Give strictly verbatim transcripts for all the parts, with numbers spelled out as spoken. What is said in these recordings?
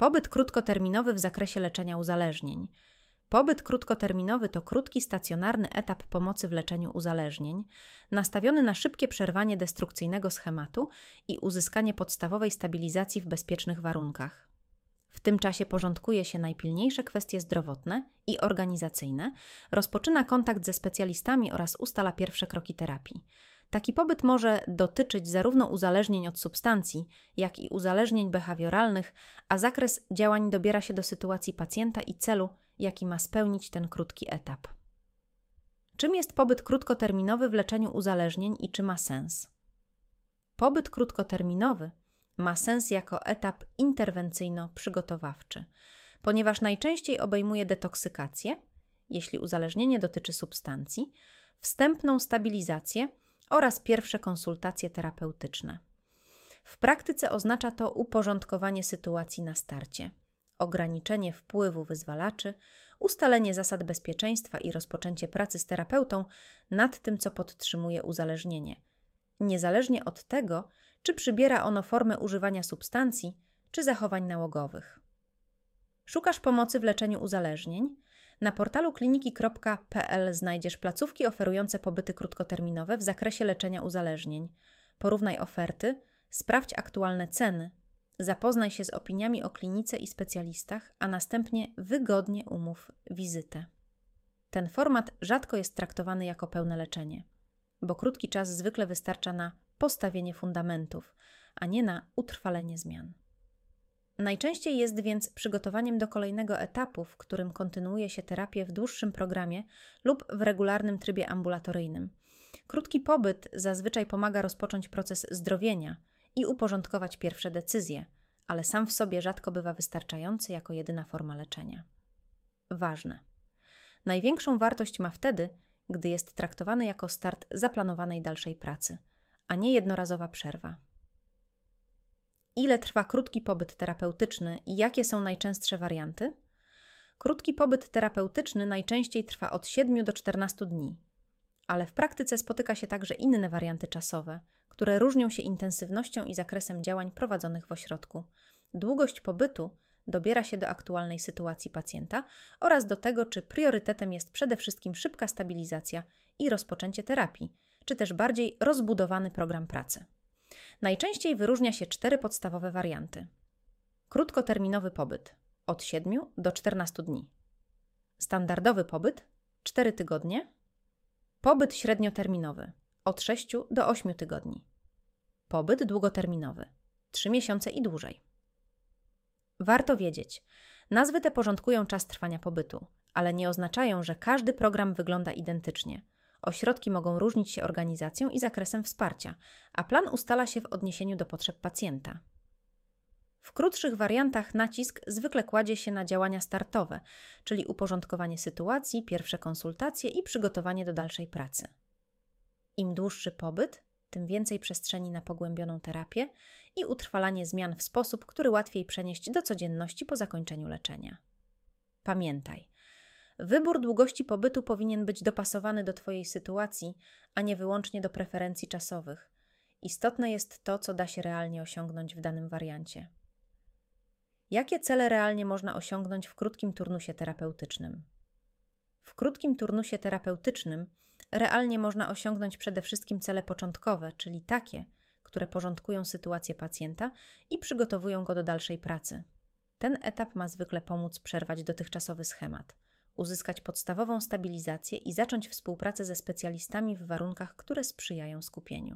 Pobyt krótkoterminowy w zakresie leczenia uzależnień. Pobyt krótkoterminowy to krótki, stacjonarny etap pomocy w leczeniu uzależnień, nastawiony na szybkie przerwanie destrukcyjnego schematu i uzyskanie podstawowej stabilizacji w bezpiecznych warunkach. W tym czasie porządkuje się najpilniejsze kwestie zdrowotne i organizacyjne, rozpoczyna kontakt ze specjalistami oraz ustala pierwsze kroki terapii. Taki pobyt może dotyczyć zarówno uzależnień od substancji, jak i uzależnień behawioralnych, a zakres działań dobiera się do sytuacji pacjenta i celu, jaki ma spełnić ten krótki etap. Czym jest pobyt krótkoterminowy w leczeniu uzależnień i czy ma sens? Pobyt krótkoterminowy ma sens jako etap interwencyjno-przygotowawczy, ponieważ najczęściej obejmuje detoksykację, jeśli uzależnienie dotyczy substancji, wstępną stabilizację oraz pierwsze konsultacje terapeutyczne. W praktyce oznacza to uporządkowanie sytuacji na starcie, ograniczenie wpływu wyzwalaczy, ustalenie zasad bezpieczeństwa i rozpoczęcie pracy z terapeutą nad tym, co podtrzymuje uzależnienie, niezależnie od tego, czy przybiera ono formę używania substancji, czy zachowań nałogowych. Szukasz pomocy w leczeniu uzależnień? Na portalu kliniki kropka p l znajdziesz placówki oferujące pobyty krótkoterminowe w zakresie leczenia uzależnień. Porównaj oferty, sprawdź aktualne ceny, zapoznaj się z opiniami o klinice i specjalistach, a następnie wygodnie umów wizytę. Ten format rzadko jest traktowany jako pełne leczenie, bo krótki czas zwykle wystarcza na postawienie fundamentów, a nie na utrwalenie zmian. Najczęściej jest więc przygotowaniem do kolejnego etapu, w którym kontynuuje się terapię w dłuższym programie lub w regularnym trybie ambulatoryjnym. Krótki pobyt zazwyczaj pomaga rozpocząć proces zdrowienia i uporządkować pierwsze decyzje, ale sam w sobie rzadko bywa wystarczający jako jedyna forma leczenia. Ważne. Największą wartość ma wtedy, gdy jest traktowany jako start zaplanowanej dalszej pracy, a nie jednorazowa przerwa. Ile trwa krótki pobyt terapeutyczny i jakie są najczęstsze warianty? Krótki pobyt terapeutyczny najczęściej trwa od siedmiu do czternastu dni, ale w praktyce spotyka się także inne warianty czasowe, które różnią się intensywnością i zakresem działań prowadzonych w ośrodku. Długość pobytu dobiera się do aktualnej sytuacji pacjenta oraz do tego, czy priorytetem jest przede wszystkim szybka stabilizacja i rozpoczęcie terapii, czy też bardziej rozbudowany program pracy. Najczęściej wyróżnia się cztery podstawowe warianty. Krótkoterminowy pobyt od siedmiu do czternastu dni. Standardowy pobyt cztery tygodnie. Pobyt średnioterminowy od sześciu do ośmiu tygodni. Pobyt długoterminowy trzy miesiące i dłużej. Warto wiedzieć, nazwy te porządkują czas trwania pobytu, ale nie oznaczają, że każdy program wygląda identycznie. Ośrodki mogą różnić się organizacją i zakresem wsparcia, a plan ustala się w odniesieniu do potrzeb pacjenta. W krótszych wariantach nacisk zwykle kładzie się na działania startowe, czyli uporządkowanie sytuacji, pierwsze konsultacje i przygotowanie do dalszej pracy. Im dłuższy pobyt, tym więcej przestrzeni na pogłębioną terapię i utrwalanie zmian w sposób, który łatwiej przenieść do codzienności po zakończeniu leczenia. Pamiętaj, wybór długości pobytu powinien być dopasowany do Twojej sytuacji, a nie wyłącznie do preferencji czasowych. Istotne jest to, co da się realnie osiągnąć w danym wariancie. Jakie cele realnie można osiągnąć w krótkim turnusie terapeutycznym? W krótkim turnusie terapeutycznym realnie można osiągnąć przede wszystkim cele początkowe, czyli takie, które porządkują sytuację pacjenta i przygotowują go do dalszej pracy. Ten etap ma zwykle pomóc przerwać dotychczasowy schemat, uzyskać podstawową stabilizację i zacząć współpracę ze specjalistami w warunkach, które sprzyjają skupieniu.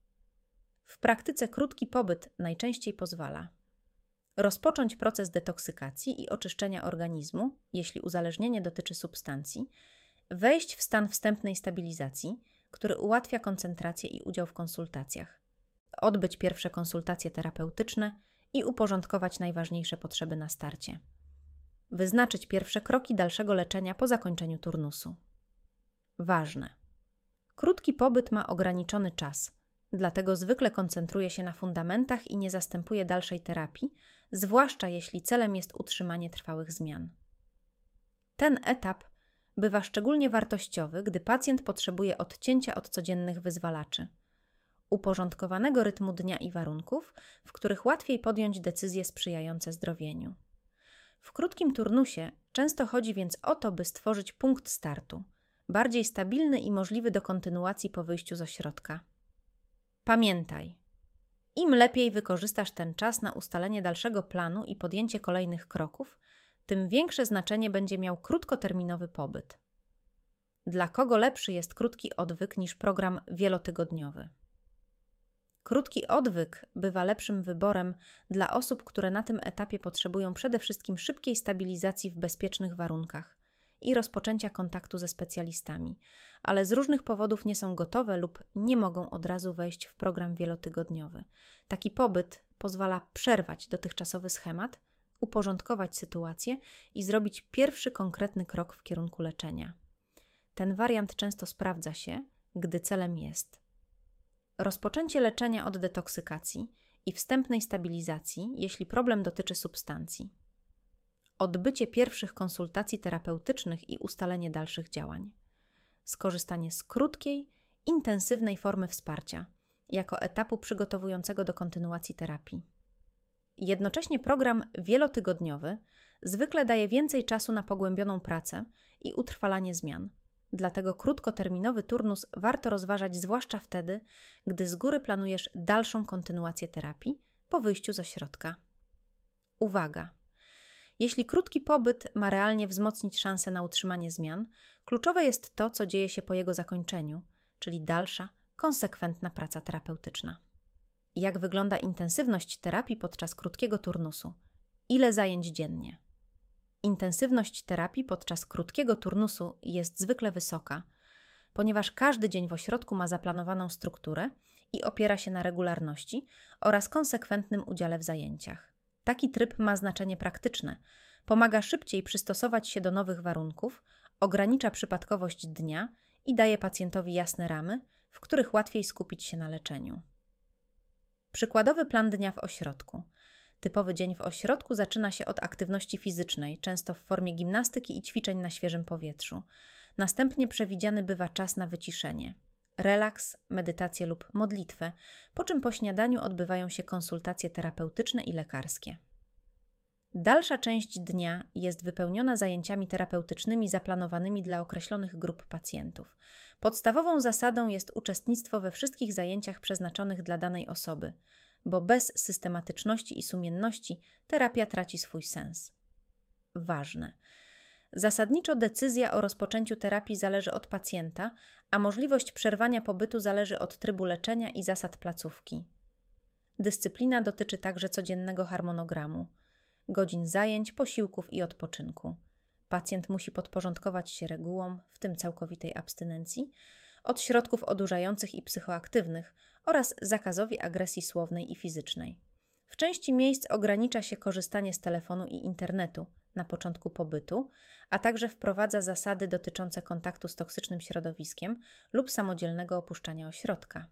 W praktyce krótki pobyt najczęściej pozwala rozpocząć proces detoksykacji i oczyszczenia organizmu, jeśli uzależnienie dotyczy substancji, wejść w stan wstępnej stabilizacji, który ułatwia koncentrację i udział w konsultacjach, odbyć pierwsze konsultacje terapeutyczne i uporządkować najważniejsze potrzeby na starcie. Wyznaczyć pierwsze kroki dalszego leczenia po zakończeniu turnusu. Ważne. Krótki pobyt ma ograniczony czas, dlatego zwykle koncentruje się na fundamentach i nie zastępuje dalszej terapii, zwłaszcza jeśli celem jest utrzymanie trwałych zmian. Ten etap bywa szczególnie wartościowy, gdy pacjent potrzebuje odcięcia od codziennych wyzwalaczy, uporządkowanego rytmu dnia i warunków, w których łatwiej podjąć decyzje sprzyjające zdrowieniu. W krótkim turnusie często chodzi więc o to, by stworzyć punkt startu, bardziej stabilny i możliwy do kontynuacji po wyjściu z ośrodka. Pamiętaj, im lepiej wykorzystasz ten czas na ustalenie dalszego planu i podjęcie kolejnych kroków, tym większe znaczenie będzie miał krótkoterminowy pobyt. Dla kogo lepszy jest krótki odwyk niż program wielotygodniowy? Krótki odwyk bywa lepszym wyborem dla osób, które na tym etapie potrzebują przede wszystkim szybkiej stabilizacji w bezpiecznych warunkach i rozpoczęcia kontaktu ze specjalistami, ale z różnych powodów nie są gotowe lub nie mogą od razu wejść w program wielotygodniowy. Taki pobyt pozwala przerwać dotychczasowy schemat, uporządkować sytuację i zrobić pierwszy konkretny krok w kierunku leczenia. Ten wariant często sprawdza się, gdy celem jest rozpoczęcie leczenia od detoksykacji i wstępnej stabilizacji, jeśli problem dotyczy substancji, odbycie pierwszych konsultacji terapeutycznych i ustalenie dalszych działań, skorzystanie z krótkiej, intensywnej formy wsparcia jako etapu przygotowującego do kontynuacji terapii. Jednocześnie program wielotygodniowy zwykle daje więcej czasu na pogłębioną pracę i utrwalanie zmian. Dlatego krótkoterminowy turnus warto rozważać zwłaszcza wtedy, gdy z góry planujesz dalszą kontynuację terapii po wyjściu z ośrodka. Uwaga! Jeśli krótki pobyt ma realnie wzmocnić szanse na utrzymanie zmian, kluczowe jest to, co dzieje się po jego zakończeniu, czyli dalsza, konsekwentna praca terapeutyczna. Jak wygląda intensywność terapii podczas krótkiego turnusu? Ile zajęć dziennie? Intensywność terapii podczas krótkiego turnusu jest zwykle wysoka, ponieważ każdy dzień w ośrodku ma zaplanowaną strukturę i opiera się na regularności oraz konsekwentnym udziale w zajęciach. Taki tryb ma znaczenie praktyczne, pomaga szybciej przystosować się do nowych warunków, ogranicza przypadkowość dnia i daje pacjentowi jasne ramy, w których łatwiej skupić się na leczeniu. Przykładowy plan dnia w ośrodku. Typowy dzień w ośrodku zaczyna się od aktywności fizycznej, często w formie gimnastyki i ćwiczeń na świeżym powietrzu. Następnie przewidziany bywa czas na wyciszenie, relaks, medytację lub modlitwę, po czym po śniadaniu odbywają się konsultacje terapeutyczne i lekarskie. Dalsza część dnia jest wypełniona zajęciami terapeutycznymi zaplanowanymi dla określonych grup pacjentów. Podstawową zasadą jest uczestnictwo we wszystkich zajęciach przeznaczonych dla danej osoby, bo bez systematyczności i sumienności terapia traci swój sens. Ważne. Zasadniczo decyzja o rozpoczęciu terapii zależy od pacjenta, a możliwość przerwania pobytu zależy od trybu leczenia i zasad placówki. Dyscyplina dotyczy także codziennego harmonogramu, godzin zajęć, posiłków i odpoczynku. Pacjent musi podporządkować się regułom, w tym całkowitej abstynencji, od środków odurzających i psychoaktywnych oraz zakazowi agresji słownej i fizycznej. W części miejsc ogranicza się korzystanie z telefonu i internetu na początku pobytu, a także wprowadza zasady dotyczące kontaktu z toksycznym środowiskiem lub samodzielnego opuszczania ośrodka.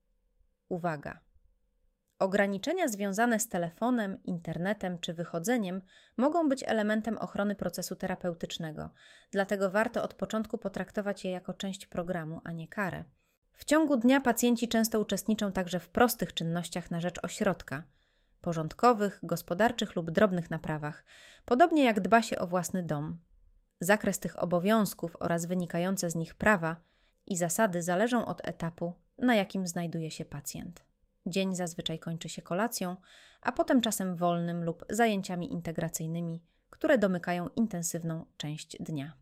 Uwaga! Ograniczenia związane z telefonem, internetem czy wychodzeniem mogą być elementem ochrony procesu terapeutycznego, dlatego warto od początku potraktować je jako część programu, a nie karę. W ciągu dnia pacjenci często uczestniczą także w prostych czynnościach na rzecz ośrodka, porządkowych, gospodarczych lub drobnych naprawach, podobnie jak dba się o własny dom. Zakres tych obowiązków oraz wynikające z nich prawa i zasady zależą od etapu, na jakim znajduje się pacjent. Dzień zazwyczaj kończy się kolacją, a potem czasem wolnym lub zajęciami integracyjnymi, które domykają intensywną część dnia.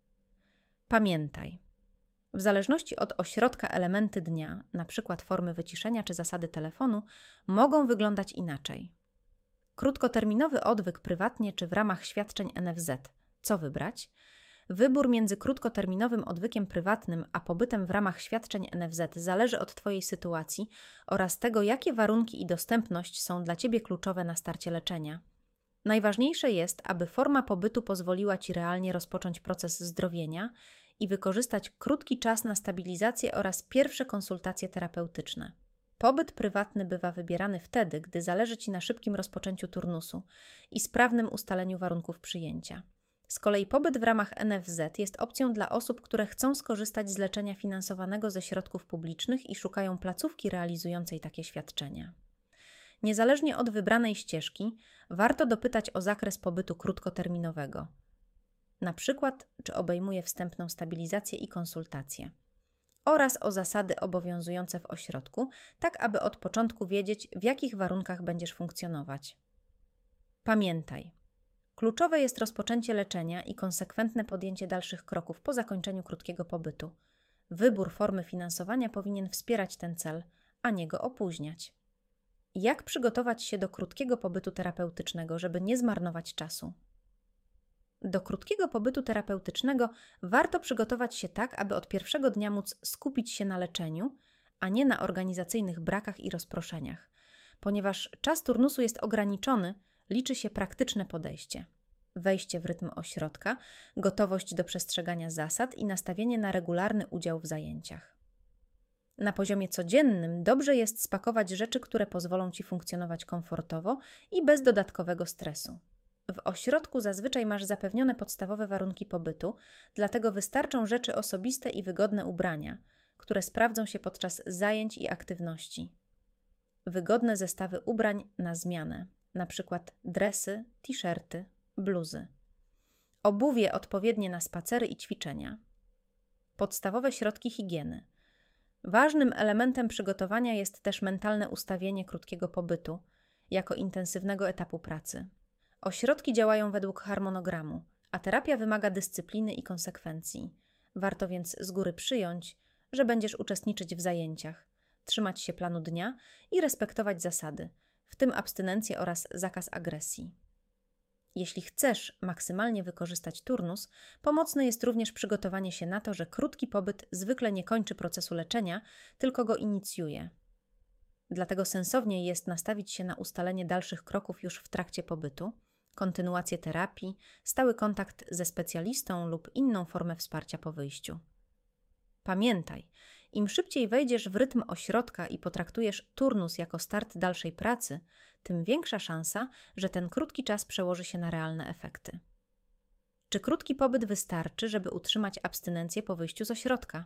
Pamiętaj, w zależności od ośrodka elementy dnia, np. formy wyciszenia czy zasady telefonu, mogą wyglądać inaczej. Krótkoterminowy odwyk prywatnie czy w ramach świadczeń N F Z. Co wybrać? Wybór między krótkoterminowym odwykiem prywatnym a pobytem w ramach świadczeń N F Z zależy od Twojej sytuacji oraz tego, jakie warunki i dostępność są dla Ciebie kluczowe na starcie leczenia. Najważniejsze jest, aby forma pobytu pozwoliła Ci realnie rozpocząć proces zdrowienia i wykorzystać krótki czas na stabilizację oraz pierwsze konsultacje terapeutyczne. Pobyt prywatny bywa wybierany wtedy, gdy zależy Ci na szybkim rozpoczęciu turnusu i sprawnym ustaleniu warunków przyjęcia. Z kolei pobyt w ramach N F Z jest opcją dla osób, które chcą skorzystać z leczenia finansowanego ze środków publicznych i szukają placówki realizującej takie świadczenia. Niezależnie od wybranej ścieżki, warto dopytać o zakres pobytu krótkoterminowego. Na przykład, czy obejmuje wstępną stabilizację i konsultacje. Oraz o zasady obowiązujące w ośrodku, tak aby od początku wiedzieć, w jakich warunkach będziesz funkcjonować. Pamiętaj, kluczowe jest rozpoczęcie leczenia i konsekwentne podjęcie dalszych kroków po zakończeniu krótkiego pobytu. Wybór formy finansowania powinien wspierać ten cel, a nie go opóźniać. Jak przygotować się do krótkiego pobytu terapeutycznego, żeby nie zmarnować czasu? Do krótkiego pobytu terapeutycznego warto przygotować się tak, aby od pierwszego dnia móc skupić się na leczeniu, a nie na organizacyjnych brakach i rozproszeniach. Ponieważ czas turnusu jest ograniczony, liczy się praktyczne podejście. Wejście w rytm ośrodka, gotowość do przestrzegania zasad i nastawienie na regularny udział w zajęciach. Na poziomie codziennym dobrze jest spakować rzeczy, które pozwolą Ci funkcjonować komfortowo i bez dodatkowego stresu. W ośrodku zazwyczaj masz zapewnione podstawowe warunki pobytu, dlatego wystarczą rzeczy osobiste i wygodne ubrania, które sprawdzą się podczas zajęć i aktywności. Wygodne zestawy ubrań na zmianę, np. dresy, t-shirty, bluzy. Obuwie odpowiednie na spacery i ćwiczenia. Podstawowe środki higieny. Ważnym elementem przygotowania jest też mentalne ustawienie krótkiego pobytu, jako intensywnego etapu pracy. Ośrodki działają według harmonogramu, a terapia wymaga dyscypliny i konsekwencji. Warto więc z góry przyjąć, że będziesz uczestniczyć w zajęciach, trzymać się planu dnia i respektować zasady, w tym abstynencję oraz zakaz agresji. Jeśli chcesz maksymalnie wykorzystać turnus, pomocne jest również przygotowanie się na to, że krótki pobyt zwykle nie kończy procesu leczenia, tylko go inicjuje. Dlatego sensowniej jest nastawić się na ustalenie dalszych kroków już w trakcie pobytu, kontynuację terapii, stały kontakt ze specjalistą lub inną formę wsparcia po wyjściu. Pamiętaj, im szybciej wejdziesz w rytm ośrodka i potraktujesz turnus jako start dalszej pracy, tym większa szansa, że ten krótki czas przełoży się na realne efekty. Czy krótki pobyt wystarczy, żeby utrzymać abstynencję po wyjściu z ośrodka?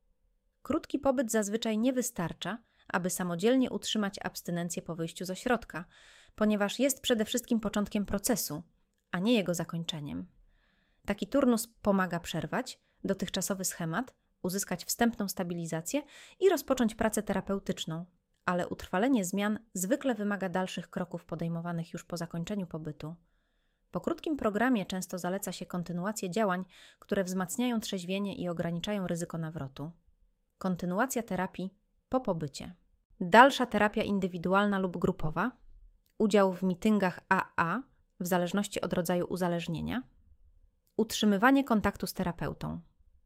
Krótki pobyt zazwyczaj nie wystarcza, aby samodzielnie utrzymać abstynencję po wyjściu z ośrodka, ponieważ jest przede wszystkim początkiem procesu, a nie jego zakończeniem. Taki turnus pomaga przerwać dotychczasowy schemat, uzyskać wstępną stabilizację i rozpocząć pracę terapeutyczną, ale utrwalenie zmian zwykle wymaga dalszych kroków podejmowanych już po zakończeniu pobytu. Po krótkim programie często zaleca się kontynuację działań, które wzmacniają trzeźwienie i ograniczają ryzyko nawrotu. Kontynuacja terapii po pobycie. Dalsza terapia indywidualna lub grupowa, udział w meetingach A A w zależności od rodzaju uzależnienia, utrzymywanie kontaktu z terapeutą.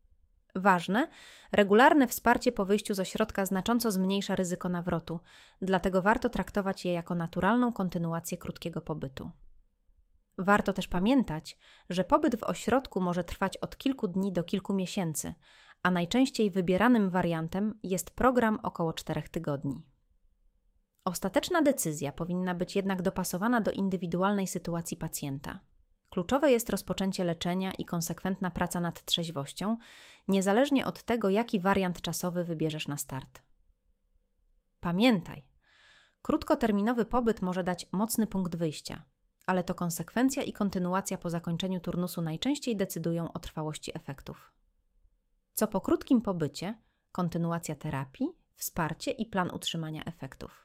Ważne, regularne wsparcie po wyjściu z ośrodka znacząco zmniejsza ryzyko nawrotu, dlatego warto traktować je jako naturalną kontynuację krótkiego pobytu. Warto też pamiętać, że pobyt w ośrodku może trwać od kilku dni do kilku miesięcy, a najczęściej wybieranym wariantem jest program około czterech tygodni. Ostateczna decyzja powinna być jednak dopasowana do indywidualnej sytuacji pacjenta. Kluczowe jest rozpoczęcie leczenia i konsekwentna praca nad trzeźwością, niezależnie od tego, jaki wariant czasowy wybierzesz na start. Pamiętaj, krótkoterminowy pobyt może dać mocny punkt wyjścia, ale to konsekwencja i kontynuacja po zakończeniu turnusu najczęściej decydują o trwałości efektów. Co po krótkim pobycie, kontynuacja terapii, wsparcie i plan utrzymania efektów.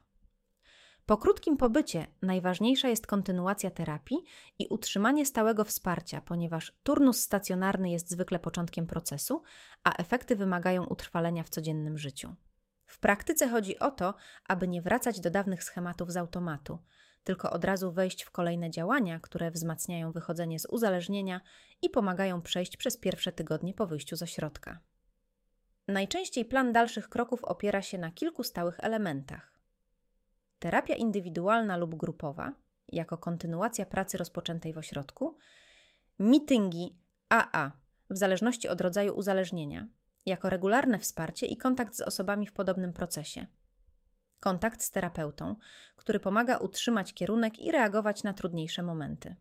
Po krótkim pobycie najważniejsza jest kontynuacja terapii i utrzymanie stałego wsparcia, ponieważ turnus stacjonarny jest zwykle początkiem procesu, a efekty wymagają utrwalenia w codziennym życiu. W praktyce chodzi o to, aby nie wracać do dawnych schematów z automatu, tylko od razu wejść w kolejne działania, które wzmacniają wychodzenie z uzależnienia i pomagają przejść przez pierwsze tygodnie po wyjściu z ośrodka. Najczęściej plan dalszych kroków opiera się na kilku stałych elementach. Terapia indywidualna lub grupowa, jako kontynuacja pracy rozpoczętej w ośrodku, meetingi A A, w zależności od rodzaju uzależnienia, jako regularne wsparcie i kontakt z osobami w podobnym procesie. Kontakt z terapeutą, który pomaga utrzymać kierunek i reagować na trudniejsze momenty.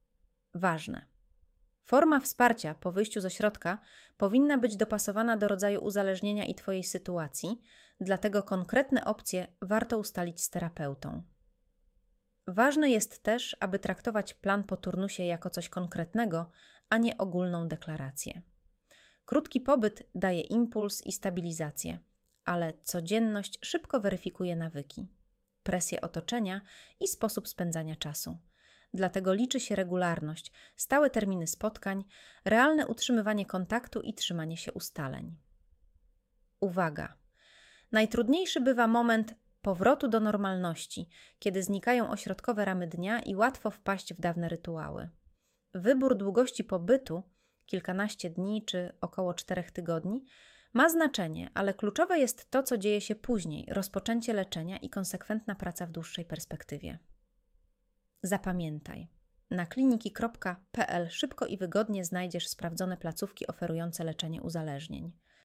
Ważne. Forma wsparcia po wyjściu z ośrodka powinna być dopasowana do rodzaju uzależnienia i Twojej sytuacji, dlatego konkretne opcje warto ustalić z terapeutą. Ważne jest też, aby traktować plan po turnusie jako coś konkretnego, a nie ogólną deklarację. Krótki pobyt daje impuls i stabilizację, ale codzienność szybko weryfikuje nawyki, presję otoczenia i sposób spędzania czasu. Dlatego liczy się regularność, stałe terminy spotkań, realne utrzymywanie kontaktu i trzymanie się ustaleń. Uwaga! Najtrudniejszy bywa moment powrotu do normalności, kiedy znikają ośrodkowe ramy dnia i łatwo wpaść w dawne rytuały. Wybór długości pobytu, kilkanaście dni czy około czterech tygodni, ma znaczenie, ale kluczowe jest to, co dzieje się później, rozpoczęcie leczenia i konsekwentna praca w dłuższej perspektywie. Zapamiętaj, na kliniki kropka p l szybko i wygodnie znajdziesz sprawdzone placówki oferujące leczenie uzależnień.